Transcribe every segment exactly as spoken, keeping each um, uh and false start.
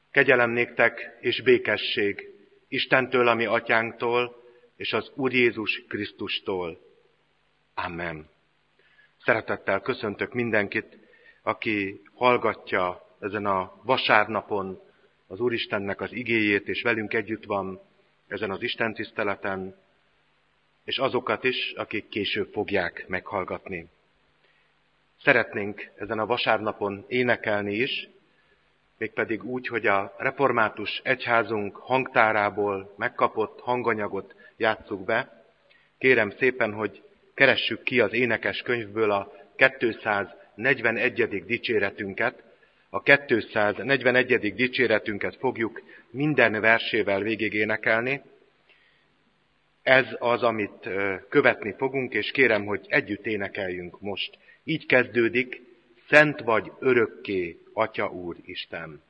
Kegyelem néktek és békesség Istentől, a mi atyánktól, és az Úr Jézus Krisztustól. Amen. Szeretettel köszöntök mindenkit, aki hallgatja ezen a vasárnapon az Úristennek az igéjét, és velünk együtt van ezen az istentiszteleten, és azokat is, akik később fogják meghallgatni. Szeretnénk ezen a vasárnapon énekelni is, mégpedig úgy, hogy a református egyházunk hangtárából megkapott hanganyagot játsszuk be. Kérem szépen, hogy keressük ki az énekes könyvből a kétszáznegyvenegyedik dicséretünket. A kétszáznegyvenegyedik dicséretünket fogjuk minden versével végig énekelni. Ez az, amit követni fogunk, és kérem, hogy együtt énekeljünk most. Így kezdődik: Szent vagy örökké, Atya Úr Isten.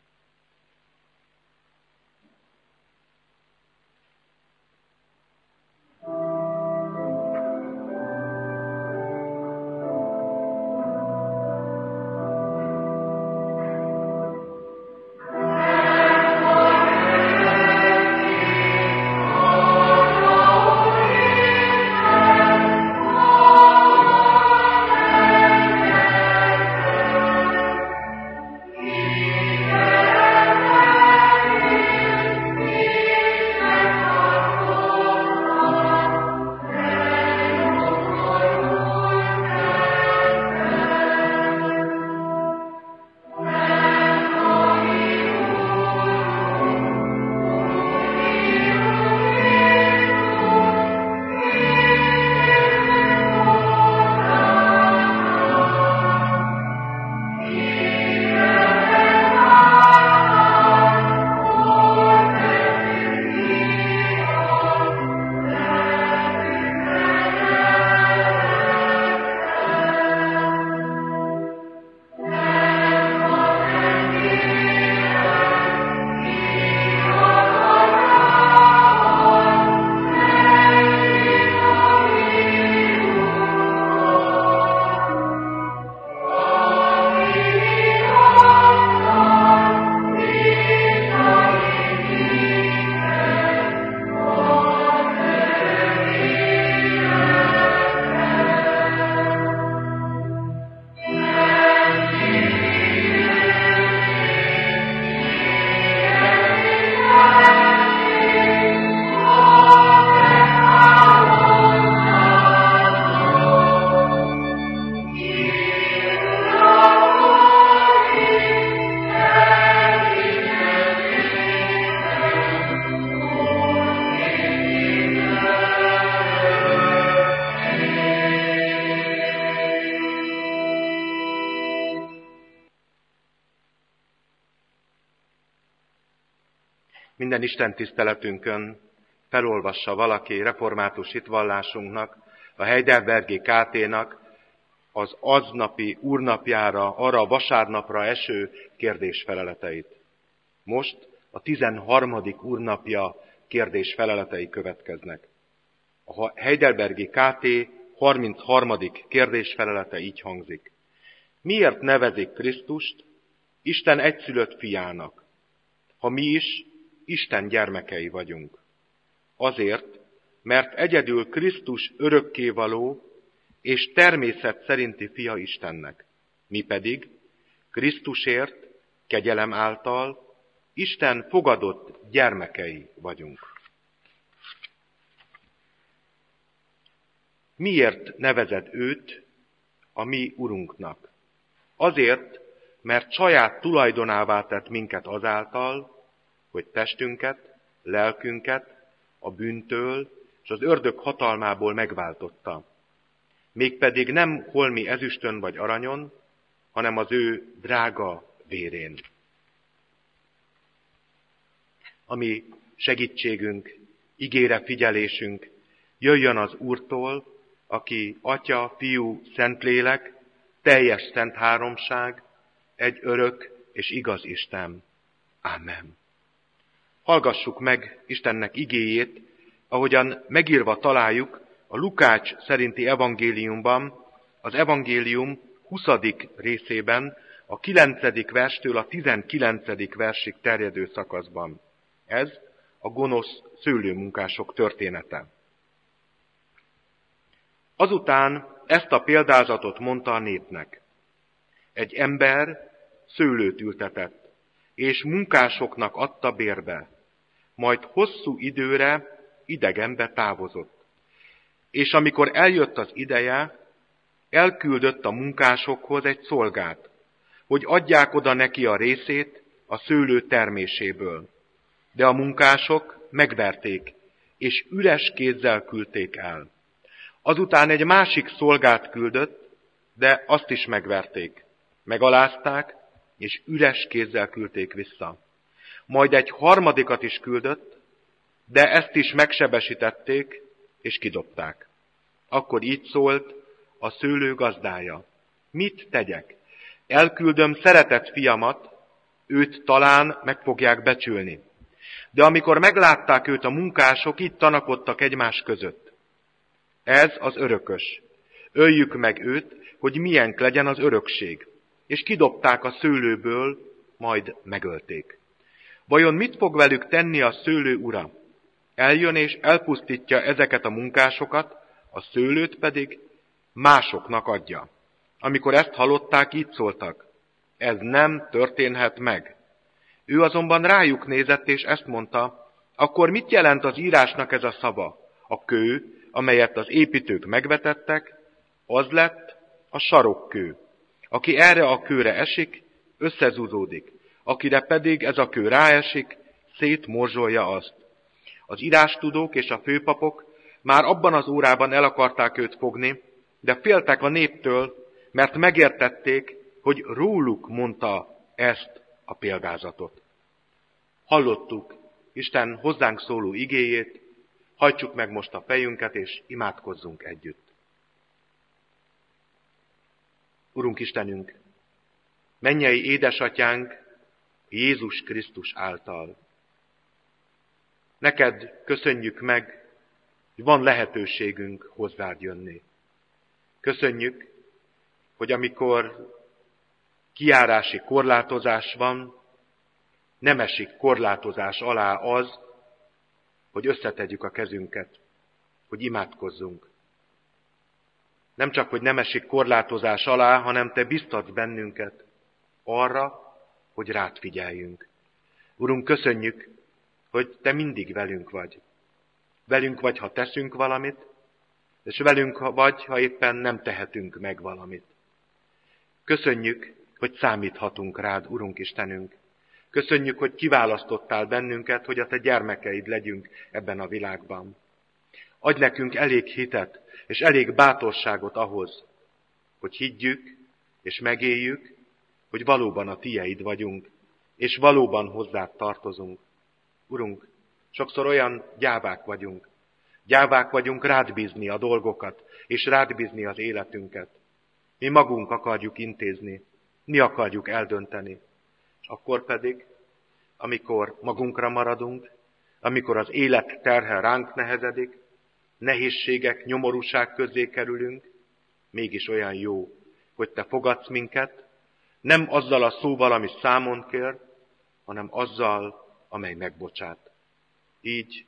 Minden Isten tiszteletünkön felolvassa valaki református hitvallásunknak, a Heidelbergi ká té-nak az aznapi úrnapjára, arra a vasárnapra eső kérdésfeleleteit. Most a tizenharmadik úrnapja kérdésfeleletei következnek. A Heidelbergi ká té harmincharmadik kérdésfelelete így hangzik: Miért nevezik Krisztust Isten egyszülött fiának, ha mi is Isten gyermekei vagyunk? Azért, mert egyedül Krisztus örökkévaló és természet szerinti fia Istennek. Mi pedig Krisztusért, kegyelem által Isten fogadott gyermekei vagyunk. Miért nevezed őt a mi Urunknak? Azért, mert saját tulajdonává tett minket azáltal, hogy testünket, lelkünket a bűntől és az ördög hatalmából megváltotta. Mégpedig nem holmi ezüstön vagy aranyon, hanem az ő drága vérén. Ami segítségünk, igére figyelésünk jöjjön az Úrtól, aki Atya, Fiú, Szentlélek, teljes szent háromság, egy örök és igaz Isten. Ámen. Hallgassuk meg Istennek igéjét, ahogyan megírva találjuk a Lukács szerinti evangéliumban, az evangélium huszadik részében, a kilencedik verstől a tizenkilencedik versig terjedő szakaszban. Ez a gonosz szőlőmunkások története. Azután ezt a példázatot mondta a népnek. Egy ember szőlőt ültetett, és munkásoknak adta bérbe, majd hosszú időre idegenbe távozott. És amikor eljött az ideje, elküldött a munkásokhoz egy szolgát, hogy adják oda neki a részét a szőlő terméséből. De a munkások megverték, és üres kézzel küldték el. Azután egy másik szolgát küldött, de azt is megverték. Megalázták, és üres kézzel küldték vissza. Majd egy harmadikat is küldött, de ezt is megsebesítették, és kidobták. Akkor így szólt a szőlő gazdája. Mit tegyek? Elküldöm szeretett fiamat, őt talán meg fogják becsülni. De amikor meglátták őt a munkások, így tanakodtak egymás között. Ez az örökös. Öljük meg őt, hogy milyen legyen az örökség. És kidobták a szőlőből, majd megölték. Vajon mit fog velük tenni a szőlő ura? Eljön és elpusztítja ezeket a munkásokat, a szőlőt pedig másoknak adja. Amikor ezt hallották, így szóltak. Ez nem történhet meg. Ő azonban rájuk nézett, és ezt mondta, akkor mit jelent az írásnak ez a szava? A kő, amelyet az építők megvetettek, az lett a sarokkő. Aki erre a kőre esik, összezúzódik. Akire pedig ez a kő ráesik, szétmorzsolja azt. Az írástudók és a főpapok már abban az órában el akarták őt fogni, de féltek a néptől, mert megértették, hogy róluk mondta ezt a példázatot. Hallottuk Isten hozzánk szóló igéjét, hajtsuk meg most a fejünket, és imádkozzunk együtt. Urunk Istenünk, mennyei édesatyánk Jézus Krisztus által. Neked köszönjük meg, hogy van lehetőségünk hozzád jönni. Köszönjük, hogy amikor kijárási korlátozás van, nem esik korlátozás alá az, hogy összetegyük a kezünket, hogy imádkozzunk. Nem csak, hogy nem esik korlátozás alá, hanem te biztatsz bennünket arra, hogy rád figyeljünk. Urunk, köszönjük, hogy te mindig velünk vagy. Velünk vagy, ha teszünk valamit, és velünk vagy, ha éppen nem tehetünk meg valamit. Köszönjük, hogy számíthatunk rád, Urunk Istenünk. Köszönjük, hogy kiválasztottál bennünket, hogy a te gyermekeid legyünk ebben a világban. Adj nekünk elég hitet és elég bátorságot ahhoz, hogy higgyük és megéljük, hogy valóban a tieid vagyunk, és valóban hozzád tartozunk. Urunk, sokszor olyan gyávák vagyunk. Gyávák vagyunk rád bízni a dolgokat, és rád bízni az életünket. Mi magunk akarjuk intézni, mi akarjuk eldönteni. És akkor pedig, amikor magunkra maradunk, amikor az élet terhe ránk nehezedik, nehézségek, nyomorúság közé kerülünk, mégis olyan jó, hogy te fogadsz minket, nem azzal a szóval, ami számon kér, hanem azzal, amely megbocsát. Így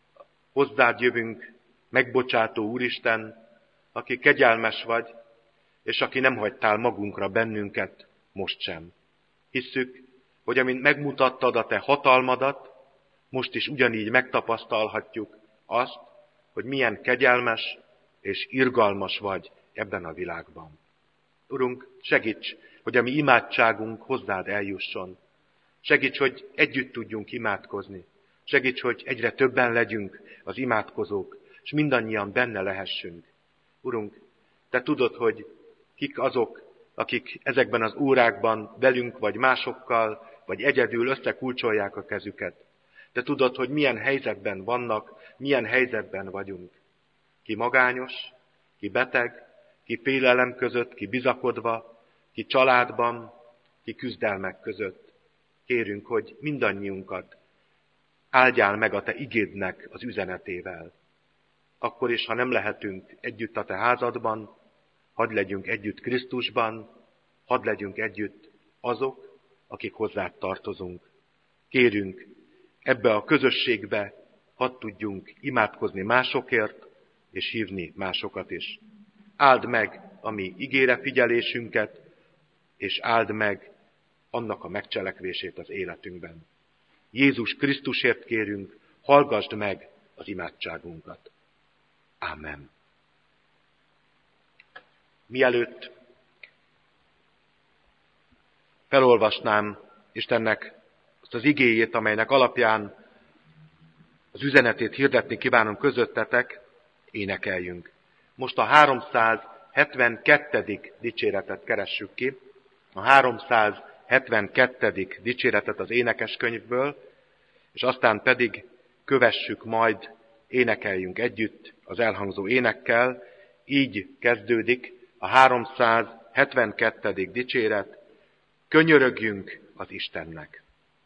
hozzád jövünk, megbocsátó Úristen, aki kegyelmes vagy, és aki nem hagytál magunkra bennünket, most sem. Hisszük, hogy amint megmutattad a te hatalmadat, most is ugyanígy megtapasztalhatjuk azt, hogy milyen kegyelmes és irgalmas vagy ebben a világban. Urunk, segíts, hogy a mi imádságunk hozzád eljusson. Segíts, hogy együtt tudjunk imádkozni. Segíts, hogy egyre többen legyünk az imádkozók, és mindannyian benne lehessünk. Urunk, te tudod, hogy kik azok, akik ezekben az órákban velünk, vagy másokkal, vagy egyedül összekulcsolják a kezüket. Te tudod, hogy milyen helyzetben vannak, milyen helyzetben vagyunk. Ki magányos, ki beteg, ki félelem között, ki bizakodva, ki családban, ki küzdelmek között. Kérünk, hogy mindannyiunkat áldjál meg a te igédnek az üzenetével. Akkor is, ha nem lehetünk együtt a te házadban, hadd legyünk együtt Krisztusban, hadd legyünk együtt azok, akik hozzád tartozunk. Kérünk, ebbe a közösségbe hadd tudjunk imádkozni másokért, és hívni másokat is. Áld meg a mi igére figyelésünket, és áld meg annak a megcselekvését az életünkben. Jézus Krisztusért kérünk, hallgasd meg az imádságunkat. Ámen. Mielőtt felolvasnám Istennek azt az igéjét, amelynek alapján az üzenetét hirdetni kívánom közöttetek, énekeljünk. Most a háromszázhetvenkettedik dicséretet keressük ki, a háromszázhetvenkettedik dicséretet az énekeskönyvből, és aztán pedig kövessük majd, énekeljünk együtt az elhangzó énekkel. Így kezdődik a háromszázhetvenkettedik dicséret, könyörögjünk az Istennek.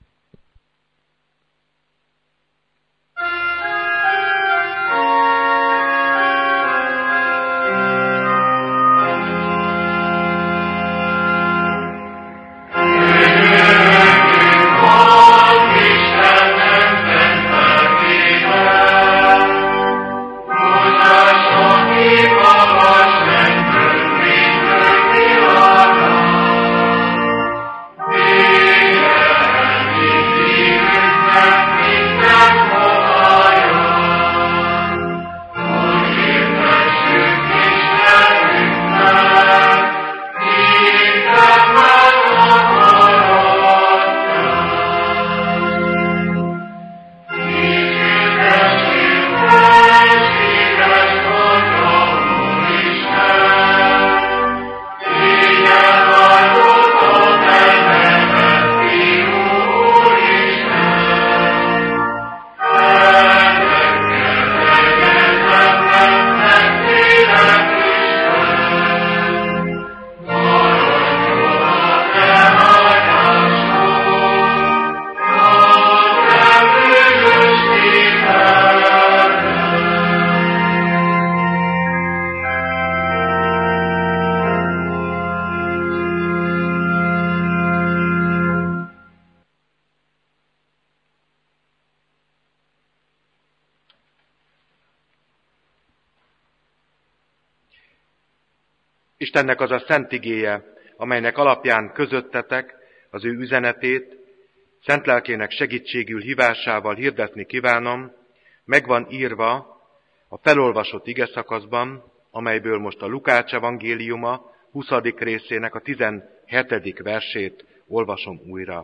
Istennek az a szent igéje, amelynek alapján közöttetek az ő üzenetét, szent lelkének segítségül hívásával hirdetni kívánom, meg van írva a felolvasott igeszakaszban, amelyből most a Lukács evangéliuma huszadik részének a tizenhetedik versét olvasom újra.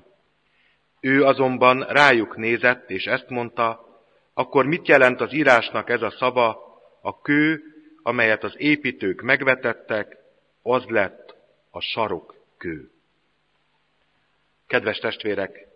Ő azonban rájuk nézett, és ezt mondta, akkor mit jelent az írásnak ez a szava, a kő, amelyet az építők megvetettek, az lett a sarokkő. Kedves testvérek,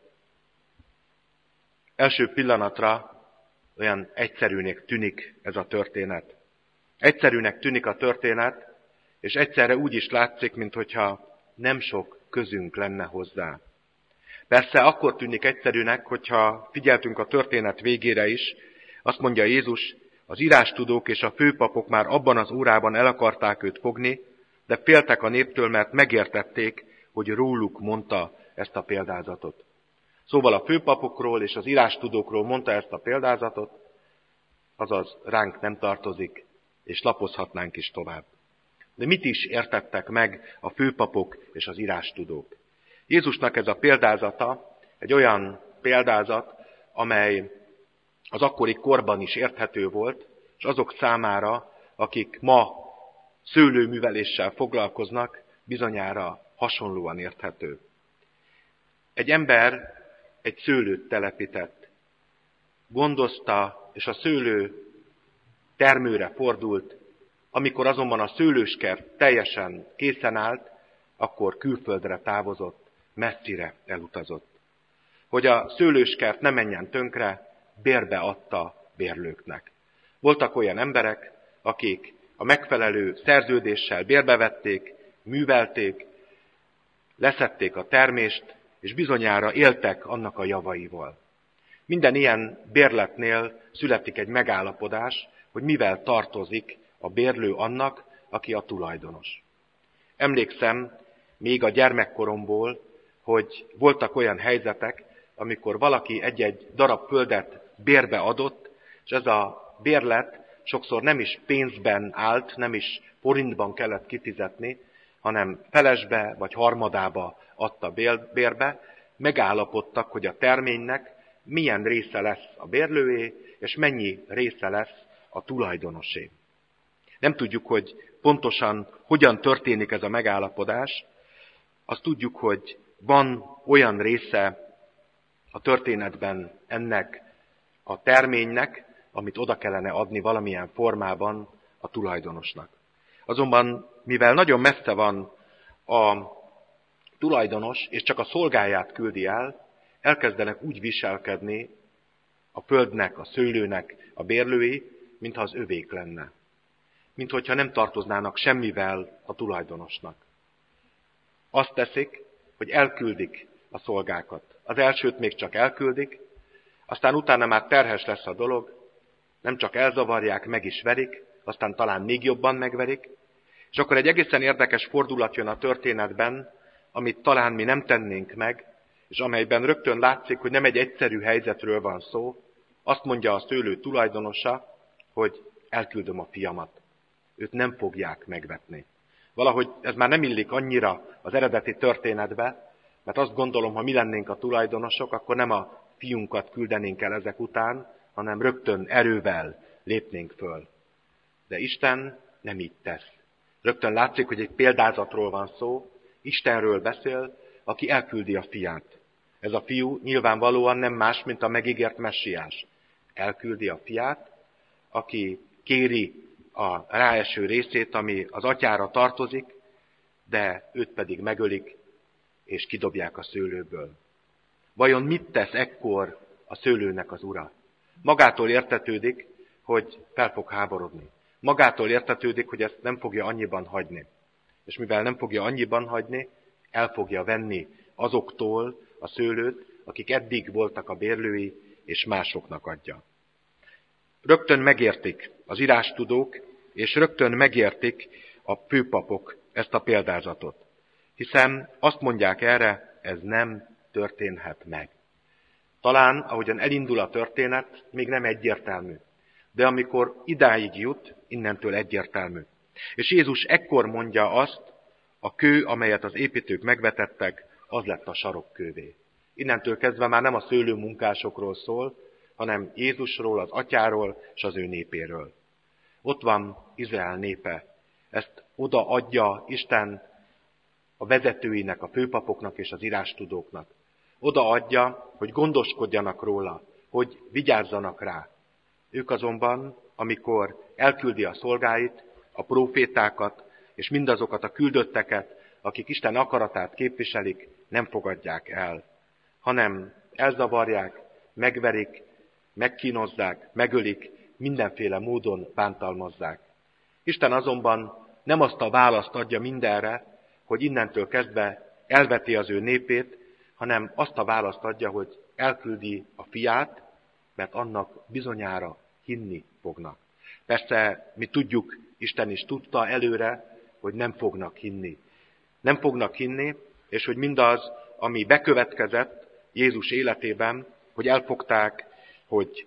első pillanatra olyan egyszerűnek tűnik ez a történet. Egyszerűnek tűnik a történet, és egyszerre úgy is látszik, minthogyha nem sok közünk lenne hozzá. Persze akkor tűnik egyszerűnek, hogyha figyeltünk a történet végére is, azt mondja Jézus, az írástudók és a főpapok már abban az órában el akarták őt fogni, de féltek a néptől, mert megértették, hogy róluk mondta ezt a példázatot. Szóval a főpapokról és az írástudókról mondta ezt a példázatot, azaz ránk nem tartozik, és lapozhatnánk is tovább. De mit is értettek meg a főpapok és az írástudók? Jézusnak ez a példázata egy olyan példázat, amely az akkori korban is érthető volt, és azok számára, akik ma szőlőműveléssel foglalkoznak, bizonyára hasonlóan érthető. Egy ember egy szőlőt telepített, gondozta, és a szőlő termőre fordult, amikor azonban a szőlőskert teljesen készen állt, akkor külföldre távozott, messzire elutazott. Hogy a szőlőskert ne menjen tönkre, bérbe adta bérlőknek. Voltak olyan emberek, akik a megfelelő szerződéssel bérbevették, művelték, leszedték a termést, és bizonyára éltek annak a javaival. Minden ilyen bérletnél születik egy megállapodás, hogy mivel tartozik a bérlő annak, aki a tulajdonos. Emlékszem még a gyermekkoromból, hogy voltak olyan helyzetek, amikor valaki egy-egy darab földet bérbe adott, és ez a bérlet sokszor nem is pénzben állt, nem is forintban kellett kifizetni, hanem felesbe vagy harmadába adta bérbe, megállapodtak, hogy a terménynek milyen része lesz a bérlőé, és mennyi része lesz a tulajdonosé. Nem tudjuk, hogy pontosan hogyan történik ez a megállapodás. Azt tudjuk, hogy van olyan része a történetben ennek a terménynek, amit oda kellene adni valamilyen formában a tulajdonosnak. Azonban, mivel nagyon messze van a tulajdonos, és csak a szolgáját küldi el, elkezdenek úgy viselkedni a földnek, a szőlőnek a bérlői, mintha az övék lenne. Mint hogyha nem tartoznának semmivel a tulajdonosnak. Azt teszik, hogy elküldik a szolgákat. Az elsőt még csak elküldik, aztán utána már terhes lesz a dolog, nem csak elzavarják, meg is verik, aztán talán még jobban megverik, és akkor egy egészen érdekes fordulat jön a történetben, amit talán mi nem tennénk meg, és amelyben rögtön látszik, hogy nem egy egyszerű helyzetről van szó. Azt mondja a szőlő tulajdonosa, hogy elküldöm a fiamat. Őt nem fogják megvetni. Valahogy ez már nem illik annyira az eredeti történetbe, mert azt gondolom, ha mi lennénk a tulajdonosok, akkor nem a fiunkat küldenénk el ezek után, hanem rögtön erővel lépnénk föl. De Isten nem így tesz. Rögtön látszik, hogy egy példázatról van szó, Istenről beszél, aki elküldi a fiát. Ez a fiú nyilvánvalóan nem más, mint a megígért messiás. Elküldi a fiát, aki kéri a ráeső részét, ami az atyára tartozik, de őt pedig megölik, és kidobják a szőlőből. Vajon mit tesz ekkor a szőlőnek az ura? Magától értetődik, hogy fel fog háborodni. Magától értetődik, hogy ezt nem fogja annyiban hagyni. És mivel nem fogja annyiban hagyni, el fogja venni azoktól a szőlőt, akik eddig voltak a bérlői, és másoknak adja. Rögtön megértik az írástudók, és rögtön megértik a főpapok ezt a példázatot. Hiszen azt mondják erre, ez nem történhet meg. Talán, ahogyan elindul a történet, még nem egyértelmű. De amikor idáig jut, innentől egyértelmű. És Jézus ekkor mondja azt, a kő, amelyet az építők megvetettek, az lett a sarokkővé. Innentől kezdve már nem a szőlőmunkásokról szól, hanem Jézusról, az atyáról és az ő népéről. Ott van Izrael népe. Ezt odaadja Isten a vezetőinek, a főpapoknak és az írástudóknak. Odaadja, hogy gondoskodjanak róla, hogy vigyázzanak rá. Ők azonban, amikor elküldi a szolgáit, a prófétákat és mindazokat a küldötteket, akik Isten akaratát képviselik, nem fogadják el, hanem elzavarják, megverik, megkínozzák, megölik, mindenféle módon bántalmazzák. Isten azonban nem azt a választ adja mindenre, hogy innentől kezdve elveti az ő népét, hanem azt a választ adja, hogy elküldi a fiát, mert annak bizonyára hinni fognak. Persze mi tudjuk, Isten is tudta előre, hogy nem fognak hinni. Nem fognak hinni, és hogy mindaz, ami bekövetkezett Jézus életében, hogy elfogták, hogy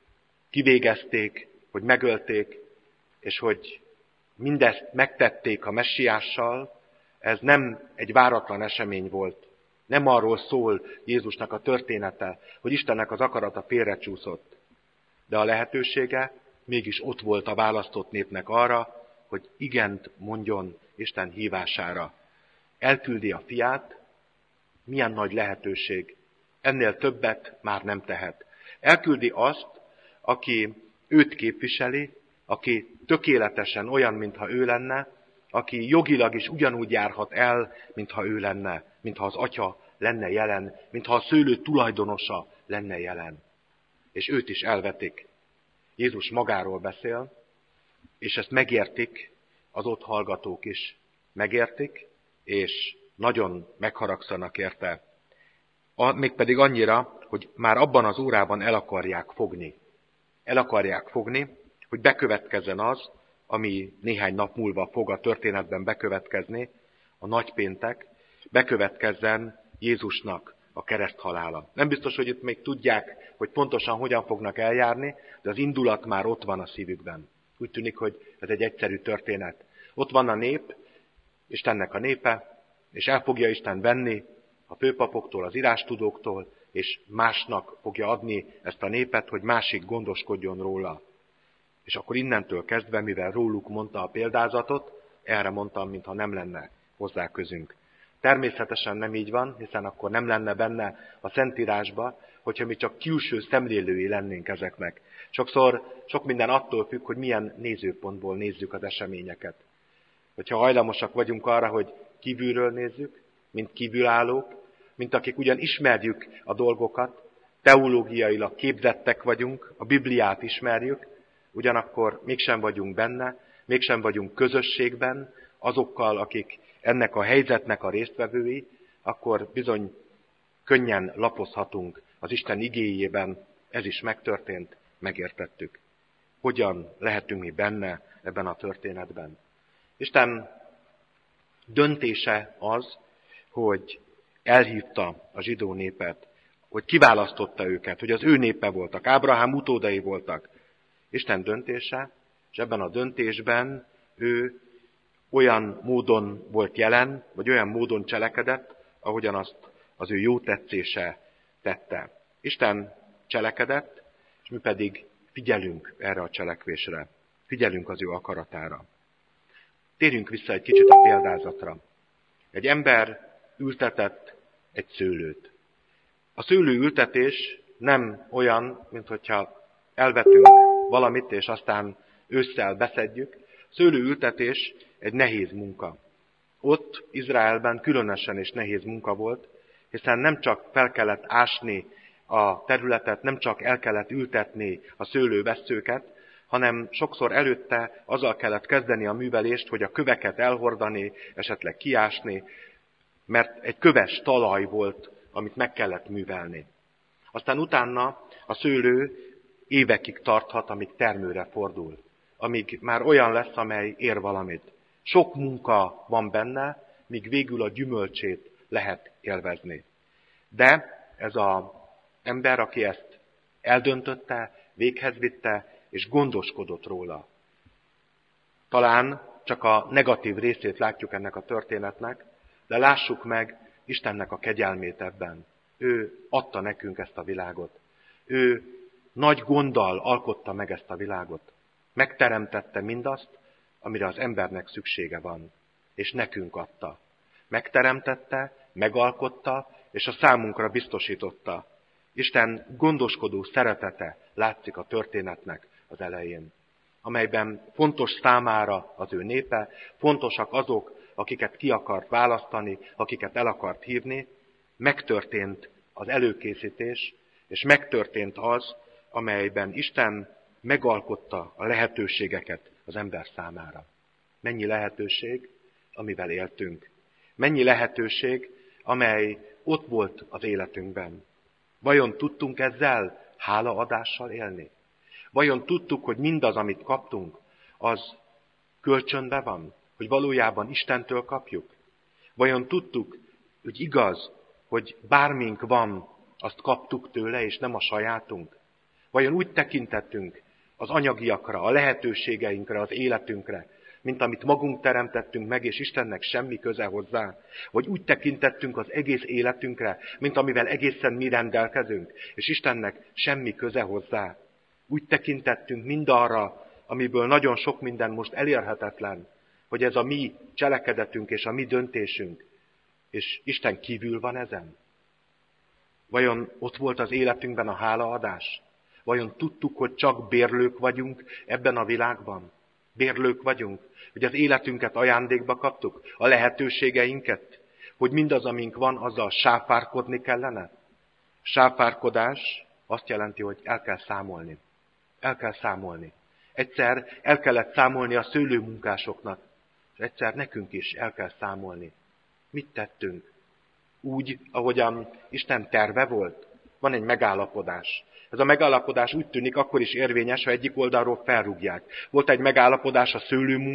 kivégezték, hogy megölték, és hogy mindezt megtették a messiással, ez nem egy váratlan esemény volt. Nem arról szól Jézusnak a története, hogy Istennek az akarata félrecsúszott. De a lehetősége mégis ott volt a választott népnek arra, hogy igent mondjon Isten hívására. Elküldi a fiát, milyen nagy lehetőség. Ennél többet már nem tehet. Elküldi azt, aki őt képviseli, aki tökéletesen olyan, mintha ő lenne, aki jogilag is ugyanúgy járhat el, mintha ő lenne, mintha az atya lenne jelen, mintha a szőlő tulajdonosa lenne jelen. És őt is elvetik. Jézus magáról beszél, és ezt megértik az ott hallgatók is. Megértik, és nagyon megharagszanak érte. Mégpedig annyira, hogy már abban az órában el akarják fogni. El akarják fogni, hogy bekövetkezzen az, ami néhány nap múlva fog a történetben bekövetkezni, a nagypéntek, bekövetkezzen Jézusnak a kereszthalála. Nem biztos, hogy itt még tudják, hogy pontosan hogyan fognak eljárni, de az indulat már ott van a szívükben. Úgy tűnik, hogy ez egy egyszerű történet. Ott van a nép, Istennek a népe, és el fogja Isten venni a főpapoktól, az írástudóktól, és másnak fogja adni ezt a népet, hogy másik gondoskodjon róla. És akkor innentől kezdve, mivel róluk mondta a példázatot, erre mondtam, mintha nem lenne hozzá közünk. Természetesen nem így van, hiszen akkor nem lenne benne a Szentírásba, hogyha mi csak külső szemlélői lennénk ezeknek. Sokszor sok minden attól függ, hogy milyen nézőpontból nézzük az eseményeket. Hogyha hajlamosak vagyunk arra, hogy kívülről nézzük, mint kívülállók, mint akik ugyan ismerjük a dolgokat, teológiailag képzettek vagyunk, a Bibliát ismerjük, ugyanakkor mégsem vagyunk benne, mégsem vagyunk közösségben azokkal, akik ennek a helyzetnek a résztvevői, akkor bizony könnyen lapozhatunk az Isten igéjében, ez is megtörtént, megértettük. Hogyan lehetünk mi benne ebben a történetben? Isten döntése az, hogy elhívta a zsidó népet, hogy kiválasztotta őket, hogy az ő népe voltak, Ábrahám utódai voltak. Isten döntése, és ebben a döntésben ő olyan módon volt jelen, vagy olyan módon cselekedett, ahogyan azt az ő jó tetszése tette. Isten cselekedett, és mi pedig figyelünk erre a cselekvésre. Figyelünk az ő akaratára. Térjünk vissza egy kicsit a példázatra. Egy ember ültetett egy szőlőt. A szőlőültetés nem olyan, mint hogyha elvetünk valamit, és aztán ősszel beszedjük. Szőlőültetés egy nehéz munka. Ott Izraelben különösen is nehéz munka volt, hiszen nem csak fel kellett ásni a területet, nem csak el kellett ültetni a szőlővesszőket, hanem sokszor előtte azzal kellett kezdeni a művelést, hogy a köveket elhordani, esetleg kiásni, mert egy köves talaj volt, amit meg kellett művelni. Aztán utána a szőlő évekig tarthat, amíg termőre fordul, amíg már olyan lesz, amely ér valamit. Sok munka van benne, míg végül a gyümölcsét lehet élvezni. De ez az ember, aki ezt eldöntötte, véghez vitte, és gondoskodott róla. Talán csak a negatív részét látjuk ennek a történetnek, de lássuk meg Istennek a kegyelmét ebben. Ő adta nekünk ezt a világot. Ő nagy gonddal alkotta meg ezt a világot. Megteremtette mindazt, amire az embernek szüksége van, és nekünk adta. Megteremtette, megalkotta, és a számunkra biztosította. Isten gondoskodó szeretete látszik a történetnek az elején, amelyben fontos számára az ő népe, fontosak azok, akiket ki akart választani, akiket el akart hívni, megtörtént az előkészítés, és megtörtént az, amelyben Isten megalkotta a lehetőségeket az ember számára. Mennyi lehetőség, amivel éltünk. Mennyi lehetőség, amely ott volt az életünkben. Vajon tudtunk ezzel hálaadással élni? Vajon tudtuk, hogy mindaz, amit kaptunk, az kölcsönbe van? Hogy valójában Istentől kapjuk? Vajon tudtuk, hogy igaz, hogy bármink van, azt kaptuk tőle, és nem a sajátunk? Vajon úgy tekintettünk az anyagiakra, a lehetőségeinkre, az életünkre, mint amit magunk teremtettünk meg, és Istennek semmi köze hozzá? Vagy úgy tekintettünk az egész életünkre, mint amivel egészen mi rendelkezünk, és Istennek semmi köze hozzá? Úgy tekintettünk mindarra, amiből nagyon sok minden most elérhetetlen, hogy ez a mi cselekedetünk és a mi döntésünk, és Isten kívül van ezen? Vajon ott volt az életünkben a hálaadás? Vajon tudtuk, hogy csak bérlők vagyunk ebben a világban? Bérlők vagyunk, hogy az életünket ajándékba kaptuk, a lehetőségeinket, hogy mindaz, amink van, azzal sáfárkodni kellene? Sáfárkodás azt jelenti, hogy el kell számolni. El kell számolni. Egyszer el kellett számolni a szőlőmunkásoknak, és egyszer nekünk is el kell számolni. Mit tettünk? Úgy, ahogyan Isten terve volt? Van egy megállapodás. Ez a megállapodás úgy tűnik akkor is érvényes, ha egyik oldalról felrúgják. Volt egy megállapodás a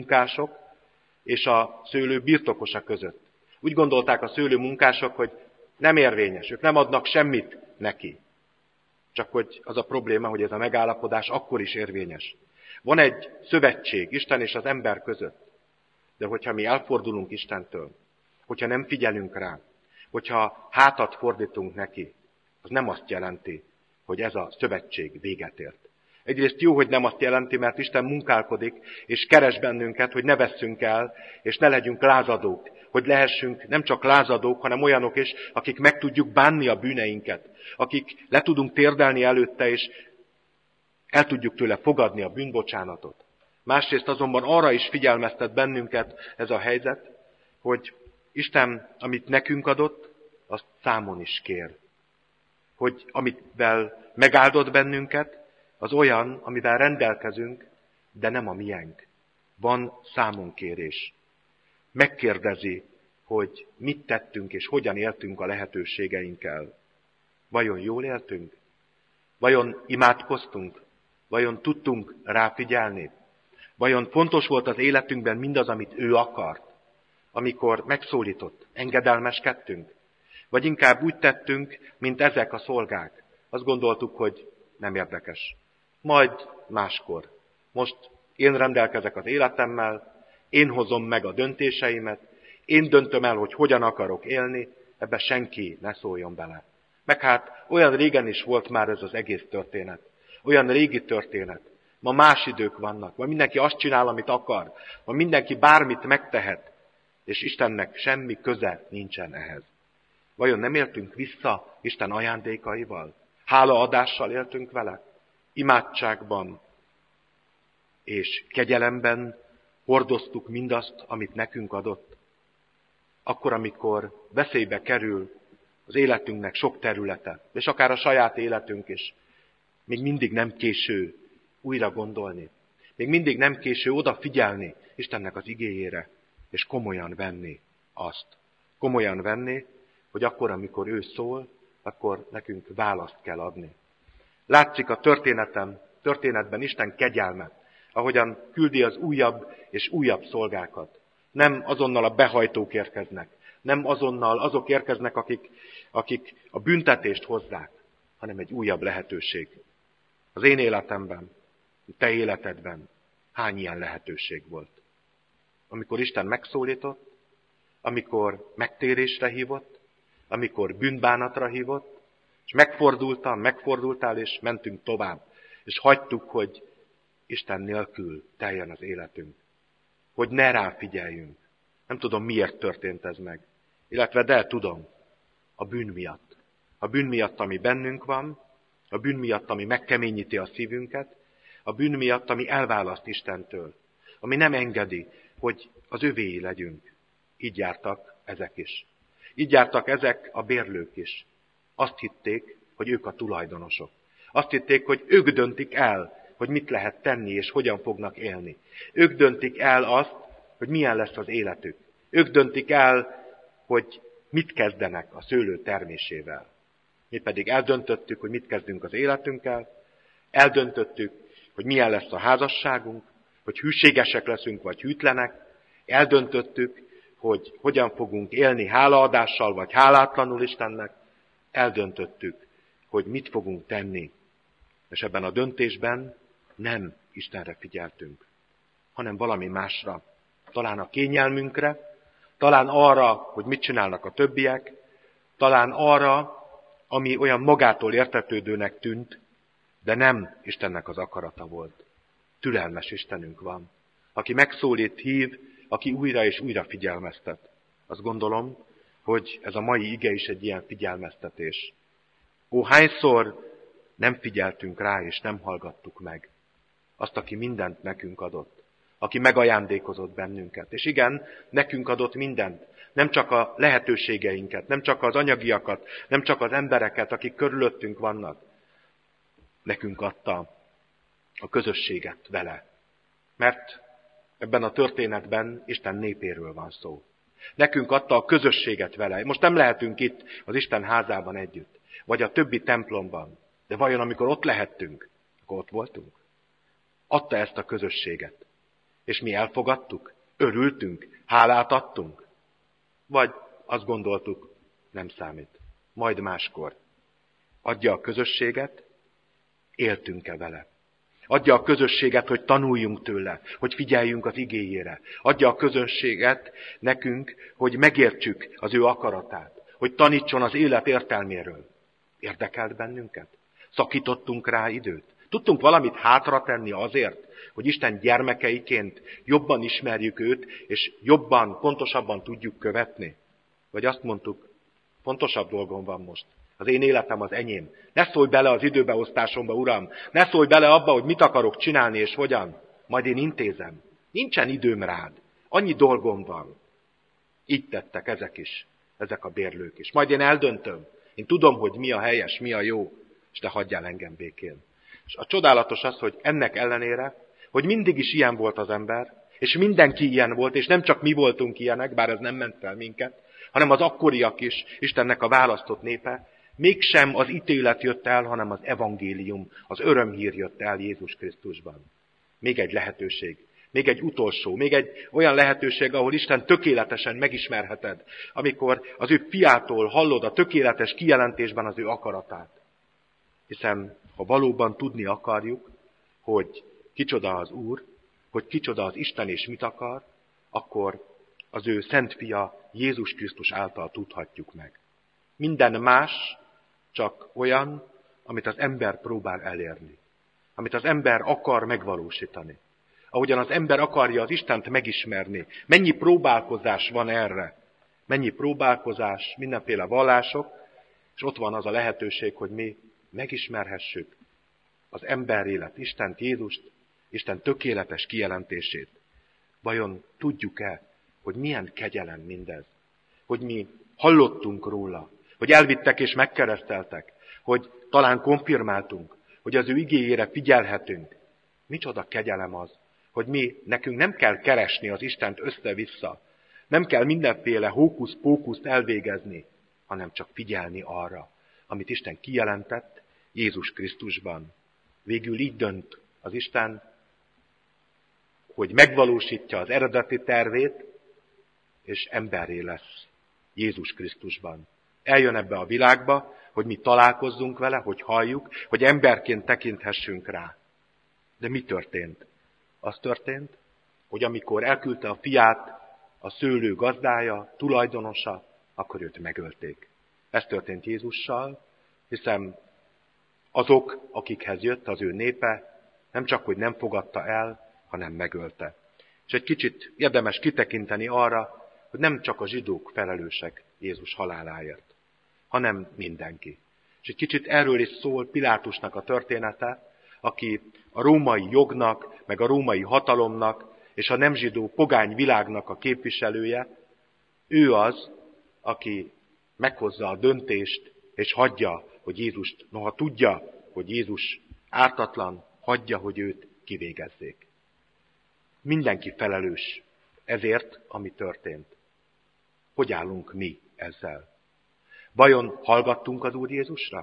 szőlőmunkások és a szőlő birtokosa között. Úgy gondolták a szőlőmunkások, hogy Nem érvényes, ők nem adnak semmit neki. Csak hogy az a probléma, hogy ez a megállapodás akkor is érvényes. Van egy szövetség Isten és az ember között, de hogyha mi elfordulunk Istentől, hogyha nem figyelünk rá, hogyha hátat fordítunk neki, az nem azt jelenti, hogy ez a szövetség véget ért. Egyrészt jó, hogy nem azt jelenti, mert Isten munkálkodik, és keres bennünket, hogy ne vesszünk el, és ne legyünk lázadók, hogy lehessünk nem csak lázadók, hanem olyanok is, akik meg tudjuk bánni a bűneinket, akik le tudunk térdelni előtte, és el tudjuk tőle fogadni a bűnbocsánatot. Másrészt azonban arra is figyelmeztet bennünket ez a helyzet, hogy Isten, amit nekünk adott, azt számon is kér. Hogy amivel megáldott bennünket, az olyan, amivel rendelkezünk, de nem a miénk. Van számonkérés. Megkérdezi, hogy mit tettünk és hogyan éltünk a lehetőségeinkkel. Vajon jól éltünk? Vajon imádkoztunk? Vajon tudtunk ráfigyelni? Vajon fontos volt az életünkben mindaz, amit ő akart? Amikor megszólított, engedelmeskedtünk? Vagy inkább úgy tettünk, mint ezek a szolgák. Azt gondoltuk, hogy nem érdekes. Majd máskor. Most én rendelkezek az életemmel, én hozom meg a döntéseimet, én döntöm el, hogy hogyan akarok élni, ebbe senki ne szóljon bele. Meg hát olyan régen is volt már ez az egész történet. Olyan régi történet. Ma más idők vannak. Ma mindenki azt csinál, amit akar. Ma mindenki bármit megtehet. És Istennek semmi köze nincsen ehhez. Vajon nem éltünk vissza Isten ajándékaival? Hálaadással éltünk vele? Imádságban és kegyelemben hordoztuk mindazt, amit nekünk adott? Akkor, amikor veszélybe kerül az életünknek sok területe, és akár a saját életünk is, még mindig nem késő újra gondolni. Még mindig nem késő odafigyelni Istennek az igéjére, és komolyan venni azt. Komolyan venni, hogy akkor, amikor ő szól, akkor nekünk választ kell adni. Látszik a történetem, történetben Isten kegyelme, ahogyan küldi az újabb és újabb szolgákat. Nem azonnal a behajtók érkeznek, nem azonnal azok érkeznek, akik, akik a büntetést hozzák, hanem egy újabb lehetőség. Az én életemben, a te életedben hány ilyen lehetőség volt? Amikor Isten megszólított, amikor megtérésre hívott, amikor bűnbánatra hívott, és megfordultam, megfordultál, és mentünk tovább. És hagytuk, hogy Isten nélkül teljen az életünk. Hogy ne rá figyeljünk. Nem tudom, miért történt ez meg. Illetve de tudom, a bűn miatt. A bűn miatt, ami bennünk van, a bűn miatt, ami megkeményíti a szívünket, a bűn miatt, ami elválaszt Istentől, ami nem engedi, hogy az övéi legyünk. Így jártak ezek is. Így jártak ezek a bérlők is. Azt hitték, hogy ők a tulajdonosok. Azt hitték, hogy ők döntik el, hogy mit lehet tenni és hogyan fognak élni. Ők döntik el azt, hogy milyen lesz az életük. Ők döntik el, hogy mit kezdenek a szőlő termésével. Mi pedig eldöntöttük, hogy mit kezdünk az életünkkel, eldöntöttük, hogy milyen lesz a házasságunk, hogy hűségesek leszünk vagy hűtlenek, eldöntöttük, hogy hogyan fogunk élni hálaadással vagy hálátlanul Istennek, eldöntöttük, hogy mit fogunk tenni. És ebben a döntésben nem Istenre figyeltünk, hanem valami másra. Talán a kényelmünkre, talán arra, hogy mit csinálnak a többiek, talán arra, ami olyan magától értetődőnek tűnt, de nem Istennek az akarata volt. Türelmes Istenünk van, aki megszólít, hív, aki újra és újra figyelmeztet. Azt gondolom, hogy ez a mai ige is egy ilyen figyelmeztetés. Ó, hányszor nem figyeltünk rá, és nem hallgattuk meg azt, aki mindent nekünk adott, aki megajándékozott bennünket. És igen, nekünk adott mindent, nem csak a lehetőségeinket, nem csak az anyagiakat, nem csak az embereket, akik körülöttünk vannak. Nekünk adta a közösséget vele. Mert ebben a történetben Isten népéről van szó. Nekünk adta a közösséget vele. Most nem lehetünk itt az Isten házában együtt, vagy a többi templomban. De vajon amikor ott lehettünk, akkor ott voltunk? Adta ezt a közösséget. És mi elfogadtuk? Örültünk? Hálát adtunk? Vagy azt gondoltuk, nem számít. majd máskor. Adja a közösséget, éltünk-e vele. Adja a közösséget, hogy tanuljunk tőle, hogy figyeljünk az igéjére. Adja a közösséget nekünk, hogy megértsük az ő akaratát, hogy tanítson az élet értelméről. Érdekelt bennünket? Szakítottunk rá időt? Tudtunk valamit hátratenni azért, hogy Isten gyermekeiként jobban ismerjük őt, és jobban, pontosabban tudjuk követni? Vagy azt mondtuk, fontosabb dolgom van most. Az én életem az enyém. Ne szólj bele az időbeosztásomba, Uram. Ne szólj bele abba, hogy mit akarok csinálni és hogyan. Majd én intézem. Nincsen időm rád. Annyi dolgom van. Így tettek ezek is, ezek a bérlők is. Majd én eldöntöm. Én tudom, hogy mi a helyes, mi a jó, és te hagyjál engem békén. És a csodálatos az, hogy ennek ellenére, hogy mindig is ilyen volt az ember, és mindenki ilyen volt, és nem csak mi voltunk ilyenek, bár ez nem ment fel minket, hanem az akkoriak is, Istennek a választott népe, mégsem az ítélet jött el, hanem az evangélium, az örömhír jött el Jézus Krisztusban. Még egy lehetőség, még egy utolsó, még egy olyan lehetőség, ahol Isten tökéletesen megismerheted, amikor az ő fiától hallod a tökéletes kijelentésben az ő akaratát. Hiszen ha valóban tudni akarjuk, hogy kicsoda az Úr, hogy kicsoda az Isten és mit akar, akkor az ő szent fia Jézus Krisztus által tudhatjuk meg. Minden más csak olyan, amit az ember próbál elérni, amit az ember akar megvalósítani. Ahogyan az ember akarja az Istent megismerni. Mennyi próbálkozás van erre? Mennyi próbálkozás, mindenféle vallások, és ott van az a lehetőség, hogy mi megismerhessük az emberélet, Istent, Jézust, Isten tökéletes kijelentését. Vajon tudjuk-e, hogy milyen kegyelem mindez? Hogy mi hallottunk róla, hogy elvittek és megkereszteltek, hogy talán konfirmáltunk, hogy az ő igéjére figyelhetünk. Micsoda kegyelem az, hogy mi, nekünk nem kell keresni az Istent össze-vissza, nem kell mindenféle hókusz-pókuszt elvégezni, hanem csak figyelni arra, amit Isten kijelentett Jézus Krisztusban. Végül így dönt az Isten, hogy megvalósítja az eredeti tervét, és emberré lesz Jézus Krisztusban. Eljön ebbe a világba, hogy mi találkozzunk vele, hogy halljuk, hogy emberként tekinthessünk rá. De mi történt? Az történt, hogy amikor elküldte a fiát a szőlő gazdája, tulajdonosa, akkor őt megölték. Ez történt Jézussal, hiszen azok, akikhez jött az ő népe, nem csak, hogy nem fogadta el, hanem megölte. És egy kicsit érdemes kitekinteni arra, hogy nem csak a zsidók felelősek Jézus haláláért, hanem mindenki. És egy kicsit erről is szól Pilátusnak a története, aki a római jognak, meg a római hatalomnak és a nem zsidó pogány világnak a képviselője. Ő az, aki meghozza a döntést, és hagyja, hogy Jézust, noha tudja, hogy Jézus ártatlan, hagyja, hogy őt kivégezzék. Mindenki felelős ezért, ami történt. Hogy állunk mi ezzel? Vajon hallgattunk az Úr Jézusra?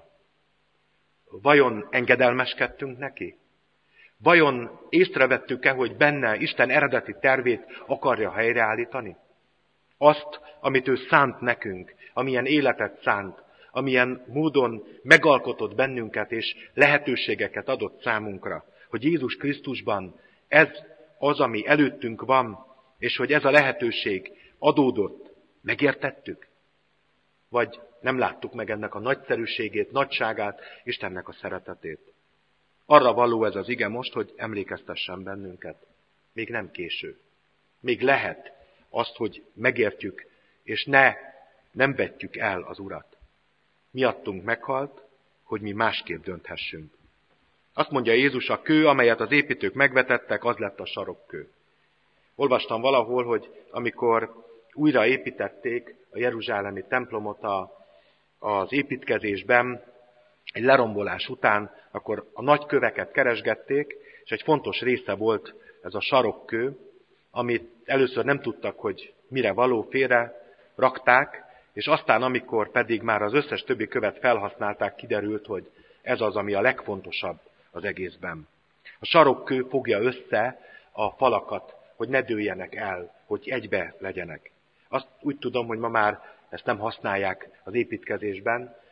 Vajon engedelmeskedtünk neki? Vajon észrevettük-e, hogy benne Isten eredeti tervét akarja helyreállítani? Azt, amit ő szánt nekünk, amilyen életet szánt, amilyen módon megalkotott bennünket és lehetőségeket adott számunkra, hogy Jézus Krisztusban ez az, ami előttünk van, és hogy ez a lehetőség adódott, megértettük? Vagy nem láttuk meg ennek a nagyszerűségét, nagyságát, Istennek a szeretetét? Arra való ez az ige most, hogy emlékeztessen bennünket. Még nem késő. Még lehet azt, hogy megértjük, és ne, nem vetjük el az Urat. Miattunk meghalt, hogy mi másképp dönthessünk. Azt mondja Jézus, a kő, amelyet az építők megvetettek, az lett a sarokkő. Olvastam valahol, hogy amikor újra építették a jeruzsálemi templomot a, az építkezésben, egy lerombolás után, akkor a nagy köveket keresgették, és egy fontos része volt ez a sarokkő, amit először nem tudtak, hogy mire való, félre rakták, és aztán, amikor pedig már az összes többi követ felhasználták, kiderült, hogy ez az, ami a legfontosabb az egészben. A sarokkő fogja össze a falakat, hogy ne dőljenek el, hogy egybe legyenek. Azt úgy tudom, hogy ma már ezt nem használják az építkezésben,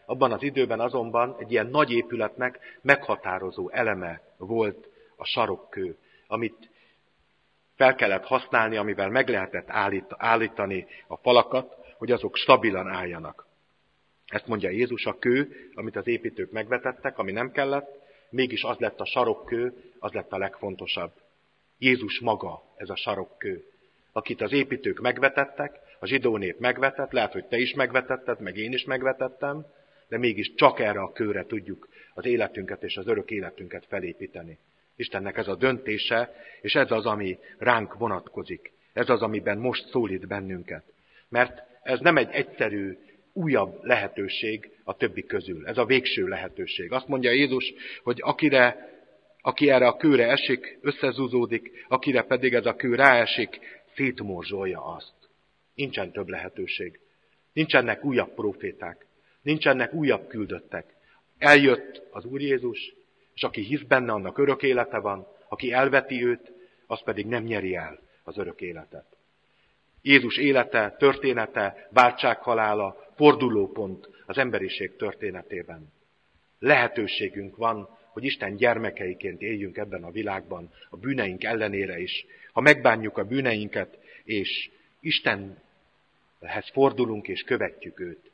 Abban az időben azonban egy ilyen nagy épületnek meghatározó eleme volt a sarokkő, amit fel kellett használni, amivel meg lehetett állítani a falakat, hogy azok stabilan álljanak. Ezt mondja Jézus, a kő, amit az építők megvetettek, ami nem kellett, mégis az lett a sarokkő, az lett a legfontosabb. Jézus maga ez a sarokkő, akit az építők megvetettek, a zsidó nép megvetett, lehet, hogy te is megvetetted, meg én is megvetettem, de mégis csak erre a kőre tudjuk az életünket és az örök életünket felépíteni. Istennek ez a döntése, és ez az, ami ránk vonatkozik. Ez az, amiben most szólít bennünket. Mert ez nem egy egyszerű, újabb lehetőség a többi közül. Ez a végső lehetőség. Azt mondja Jézus, hogy akire, aki erre a kőre esik, összezúzódik, akire pedig ez a kő ráesik, szétmorzsolja azt. Nincsen több lehetőség. Nincsenek újabb proféták. Nincsenek újabb küldöttek. Eljött az Úr Jézus, és aki hisz benne, annak örök élete van, aki elveti őt, az pedig nem nyeri el az örök életet. Jézus élete, története, váltsághalála, fordulópont az emberiség történetében. Lehetőségünk van, hogy Isten gyermekeiként éljünk ebben a világban, a bűneink ellenére is. Ha megbánjuk a bűneinket, és Istenhez fordulunk, és követjük őt.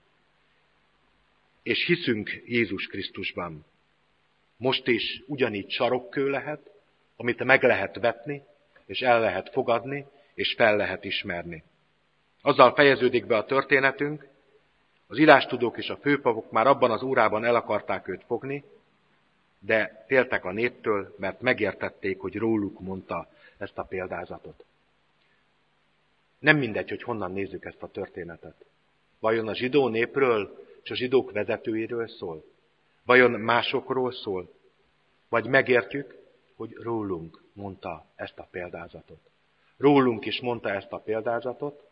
És hiszünk Jézus Krisztusban. Most is ugyanígy sarokkő lehet, amit meg lehet vetni, és el lehet fogadni, és fel lehet ismerni. Azzal fejeződik be a történetünk, az írástudók és a főpapok már abban az órában el akarták őt fogni, de féltek a néptől, mert megértették, hogy róluk mondta ezt a példázatot. Nem mindegy, hogy honnan nézzük ezt a történetet. Vajon a zsidó népről és a zsidók vezetőiről szól? Vajon másokról szól? Vagy megértjük, hogy rólunk mondta ezt a példázatot. Rólunk is mondta ezt a példázatot,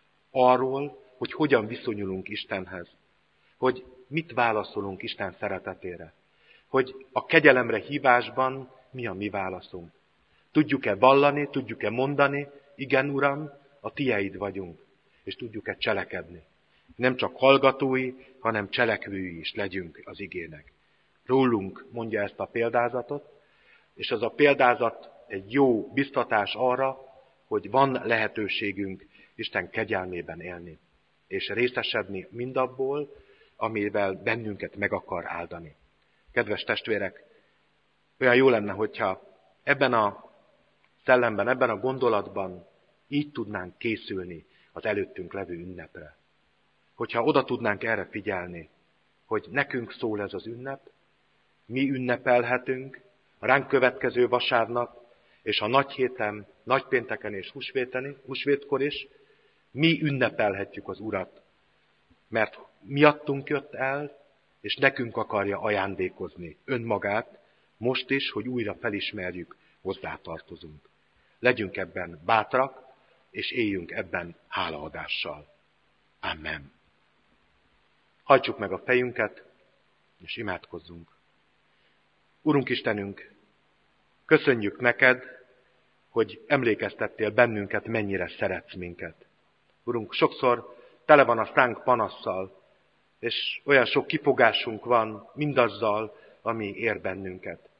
arról, hogy hogyan viszonyulunk Istenhez, hogy mit válaszolunk Isten szeretetére, hogy a kegyelemre hívásban mi a mi válaszunk. Tudjuk-e vallani, tudjuk-e mondani, igen, Uram, a tieid vagyunk, és tudjuk-e cselekedni. Nem csak hallgatói, hanem cselekvői is legyünk az igének. Rólunk mondja ezt a példázatot, és az a példázat egy jó biztatás arra, hogy van lehetőségünk Isten kegyelmében élni, és részesedni mindabból, amivel bennünket meg akar áldani. Kedves testvérek, olyan jó lenne, hogyha ebben a szellemben, ebben a gondolatban így tudnánk készülni az előttünk levő ünnepre. Hogyha oda tudnánk erre figyelni, hogy nekünk szól ez az ünnep, mi ünnepelhetünk a ránk következő vasárnap, és a nagy héten, nagypénteken és húsvéteni, húsvétkor is, mi ünnepelhetjük az Urat, mert miattunk jött el, és nekünk akarja ajándékozni önmagát, most is, hogy újra felismerjük, hozzátartozunk. Legyünk ebben bátrak, és éljünk ebben hálaadással. Amen. Hajtsuk meg a fejünket, és imádkozzunk. Urunk Istenünk, köszönjük neked, hogy emlékeztettél bennünket, mennyire szeretsz minket. Urunk, sokszor tele van a szánk panasszal, és olyan sok kifogásunk van mindazzal, ami ér bennünket.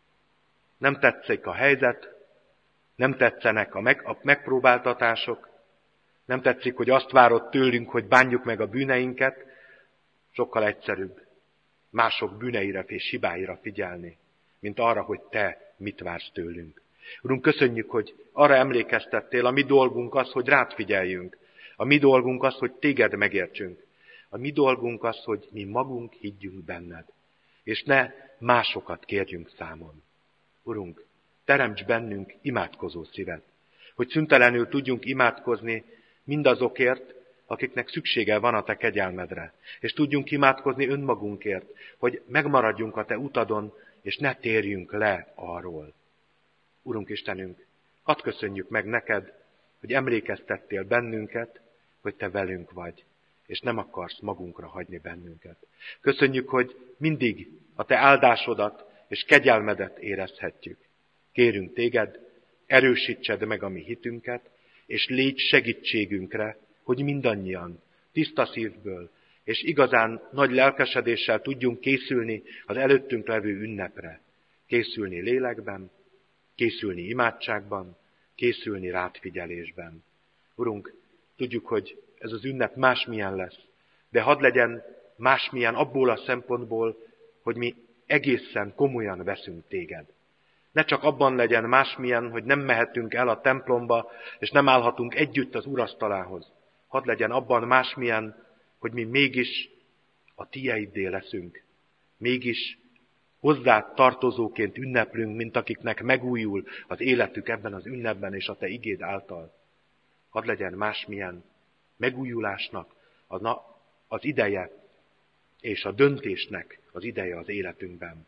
Nem tetszik a helyzet, nem tetszenek a, meg, a megpróbáltatások, nem tetszik, hogy azt várod tőlünk, hogy bánjuk meg a bűneinket, sokkal egyszerűbb mások bűneire és hibáira figyelni, mint arra, hogy te mit vársz tőlünk. Urunk, köszönjük, hogy arra emlékeztettél, a mi dolgunk az, hogy rád figyeljünk. A mi dolgunk az, hogy téged megértsünk. A mi dolgunk az, hogy mi magunk higgyünk benned, és ne másokat kérjünk számon. Urunk, teremts bennünk imádkozó szívet, hogy szüntelenül tudjunk imádkozni mindazokért, akiknek szüksége van a te kegyelmedre, és tudjunk imádkozni önmagunkért, hogy megmaradjunk a te utadon, és ne térjünk le arról. Urunk Istenünk, hadd köszönjük meg neked, hogy emlékeztettél bennünket, hogy te velünk vagy, és nem akarsz magunkra hagyni bennünket. Köszönjük, hogy mindig a te áldásodat és kegyelmedet érezhetjük. Kérünk téged, erősítsed meg a mi hitünket, és légy segítségünkre, hogy mindannyian tiszta szívből és igazán nagy lelkesedéssel tudjunk készülni az előttünk levő ünnepre. Készülni lélekben, készülni imádságban, készülni rádfigyelésben. Urunk, tudjuk, hogy ez az ünnep másmilyen lesz, de hadd legyen másmilyen abból a szempontból, hogy mi egészen komolyan veszünk téged. Ne csak abban legyen másmilyen, hogy nem mehetünk el a templomba, és nem állhatunk együtt az urasztalához. Hadd legyen abban másmilyen, hogy mi mégis a tieiddé leszünk. Mégis hozzád tartozóként ünneplünk, mint akiknek megújul az életük ebben az ünnepben és a te igéd által. Hadd legyen másmilyen megújulásnak az, az ideje, és a döntésnek az ideje az életünkben.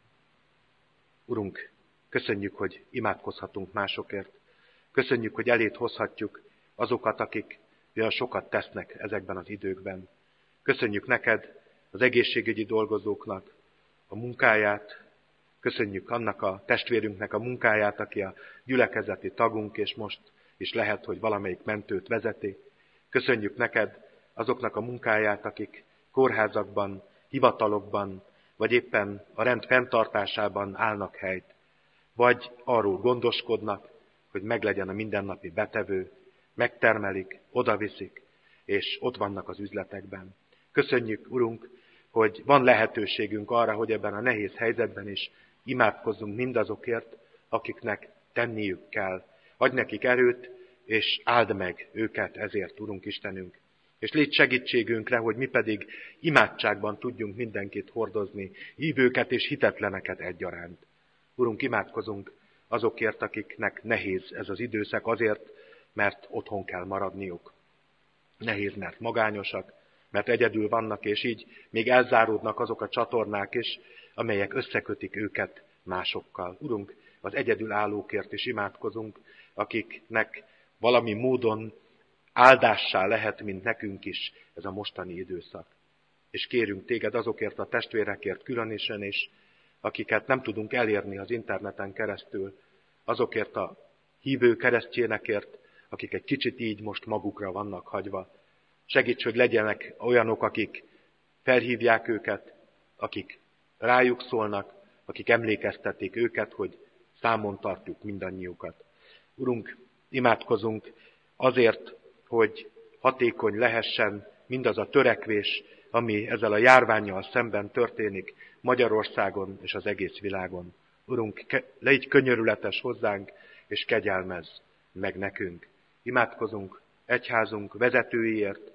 Urunk, köszönjük, hogy imádkozhatunk másokért. Köszönjük, hogy eléd hozhatjuk azokat, akik olyan sokat tesznek ezekben az időkben. Köszönjük neked, az egészségügyi dolgozóknak a munkáját, köszönjük annak a testvérünknek a munkáját, aki a gyülekezeti tagunk, és most is lehet, hogy valamelyik mentőt vezeti. Köszönjük neked azoknak a munkáját, akik kórházakban, hivatalokban, vagy éppen a rend fenntartásában állnak helyt, vagy arról gondoskodnak, hogy meglegyen a mindennapi betevő, megtermelik, odaviszik, és ott vannak az üzletekben. Köszönjük, Urunk, hogy van lehetőségünk arra, hogy ebben a nehéz helyzetben is imádkozzunk mindazokért, akiknek tenniük kell. Adj nekik erőt, és áld meg őket ezért, Urunk Istenünk. És légy segítségünkre, hogy mi pedig imádságban tudjunk mindenkit hordozni, hívőket és hitetleneket egyaránt. Urunk, imádkozunk azokért, akiknek nehéz ez az időszak, azért, mert otthon kell maradniuk. Nehéz, mert magányosak, mert egyedül vannak, és így még elzáródnak azok a csatornák is, amelyek összekötik őket másokkal. Urunk, az egyedülállókért is imádkozunk, akiknek valami módon áldássá lehet, mint nekünk is ez a mostani időszak. És kérünk téged azokért a testvérekért különösen is, akiket nem tudunk elérni az interneten keresztül, azokért a hívő keresztjénekért, akik egy kicsit így most magukra vannak hagyva. Segíts, hogy legyenek olyanok, akik felhívják őket, akik rájuk szólnak, akik emlékeztetik őket, hogy számon tartjuk mindannyiukat. Urunk, imádkozunk azért, hogy hatékony lehessen mindaz a törekvés, ami ezzel a járvánnyal szemben történik Magyarországon és az egész világon. Urunk, légy könyörületes hozzánk, és kegyelmezz meg nekünk. Imádkozunk egyházunk vezetőiért,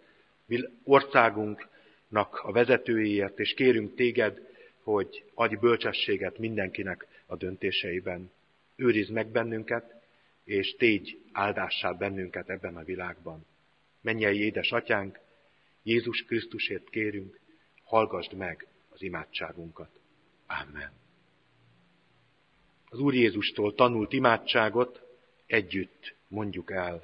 országunknak a vezetőiért, és kérünk téged, hogy adj bölcsességet mindenkinek a döntéseiben. Őrizd meg bennünket, és tégy áldássá bennünket ebben a világban. Mennyei édes atyánk, Jézus Krisztusért kérünk, hallgasd meg az imádságunkat. Amen. Az Úr Jézustól tanult imádságot együtt mondjuk el.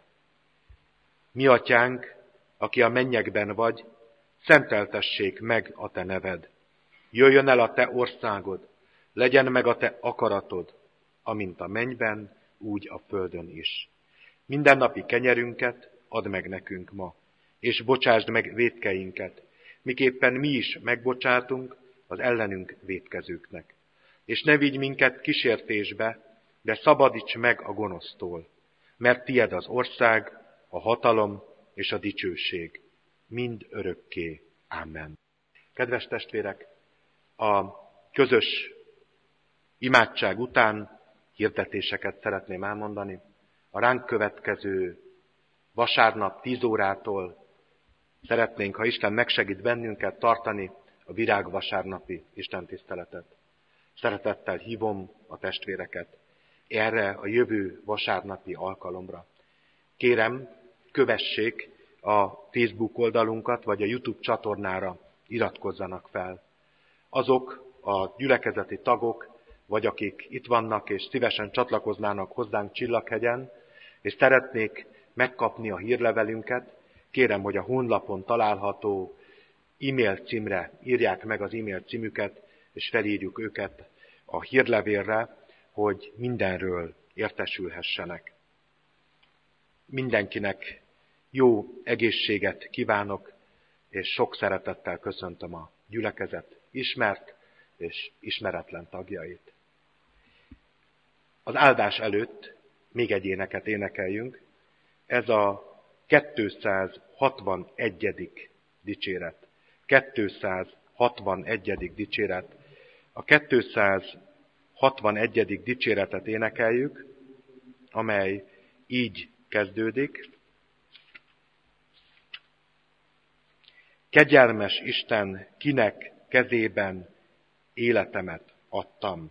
Mi atyánk, aki a mennyekben vagy, szenteltessék meg a te neved. Jöjjön el a te országod, legyen meg a te akaratod, amint a mennyben, úgy a földön is. Mindennapi kenyerünket add meg nekünk ma, és bocsásd meg vétkeinket, miképpen mi is megbocsátunk az ellenünk vétkezőknek. És ne vigy minket kísértésbe, de szabadíts meg a gonosztól, mert tied az ország, a hatalom és a dicsőség, mind örökké. Amen. Kedves testvérek, a közös imádság után hirdetéseket szeretném elmondani. A ránk következő vasárnap tíz órától szeretnénk, ha Isten megsegít bennünket, tartani a virágvasárnapi istentiszteletet. Szeretettel hívom a testvéreket erre a jövő vasárnapi alkalomra. Kérem, kövessék a Facebook oldalunkat, vagy a YouTube csatornára iratkozzanak fel. Azok a gyülekezeti tagok, vagy akik itt vannak és szívesen csatlakoznának hozzánk Csillaghegyen, és szeretnék megkapni a hírlevelünket, kérem, hogy a honlapon található e-mail címre írják meg az e-mail címüket, és felírjuk őket a hírlevélre, hogy mindenről értesülhessenek. Mindenkinek jó egészséget kívánok, és sok szeretettel köszöntöm a gyülekezet ismert és ismeretlen tagjait. Az áldás előtt még egy éneket énekeljünk, ez a kétszázhatvanegyedik dicséret. kétszázhatvanegyedik dicséret. A kétszázhatvanegyedik dicséretet énekeljük, amely így kezdődik. Kegyelmes Isten, kinek kezében életemet adtam.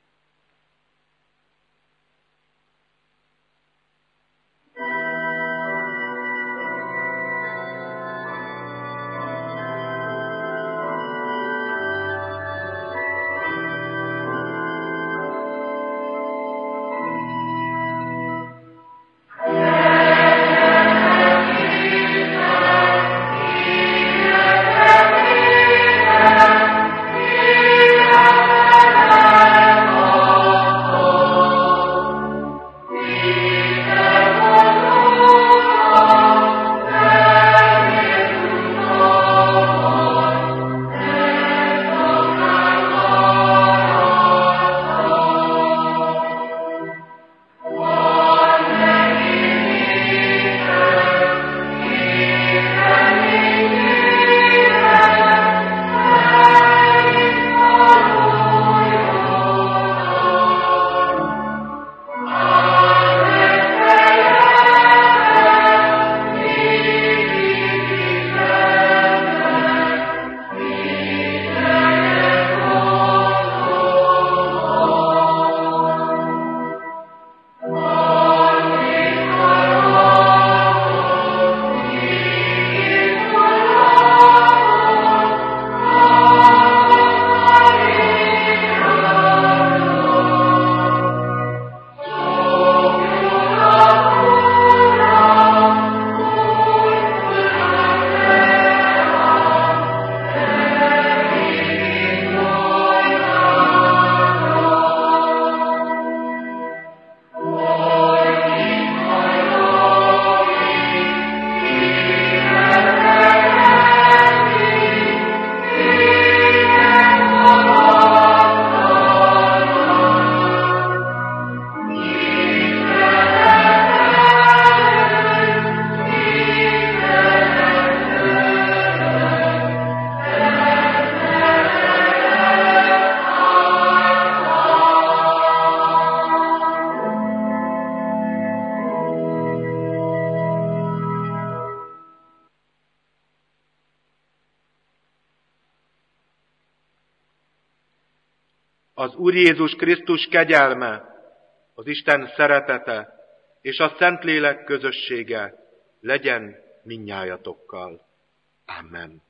Az Úr Jézus Krisztus kegyelme, az Isten szeretete és a Szentlélek közössége legyen mindnyájatokkal. Amen.